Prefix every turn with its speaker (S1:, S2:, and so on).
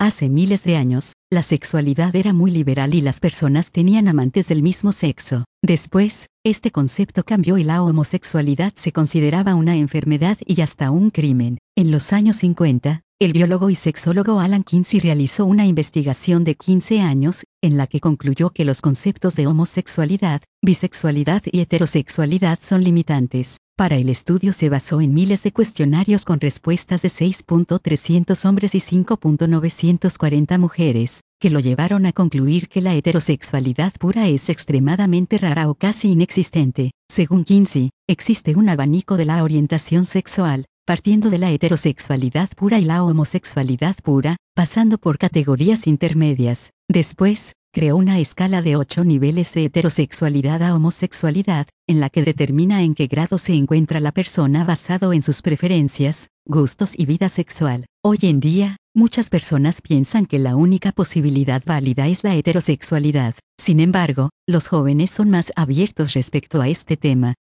S1: Hace miles de años, la sexualidad era muy liberal y las personas tenían amantes del mismo sexo. Después, este concepto cambió y la homosexualidad se consideraba una enfermedad y hasta un crimen. En los años 50, el biólogo y sexólogo Alan Kinsey realizó una investigación de 15 años, en la que concluyó que los conceptos de homosexualidad, bisexualidad y heterosexualidad son limitantes. Para el estudio se basó en miles de cuestionarios con respuestas de 6.300 hombres y 5.940 mujeres, que lo llevaron a concluir que la heterosexualidad pura es extremadamente rara o casi inexistente. Según Kinsey, existe un abanico de la orientación sexual, partiendo de la heterosexualidad pura y la homosexualidad pura, pasando por categorías intermedias. Después, creó una escala de 8 niveles de heterosexualidad a homosexualidad, en la que determina en qué grado se encuentra la persona basado en sus preferencias, gustos y vida sexual. Hoy en día, muchas personas piensan que la única posibilidad válida es la heterosexualidad. Sin embargo, los jóvenes son más abiertos respecto a este tema.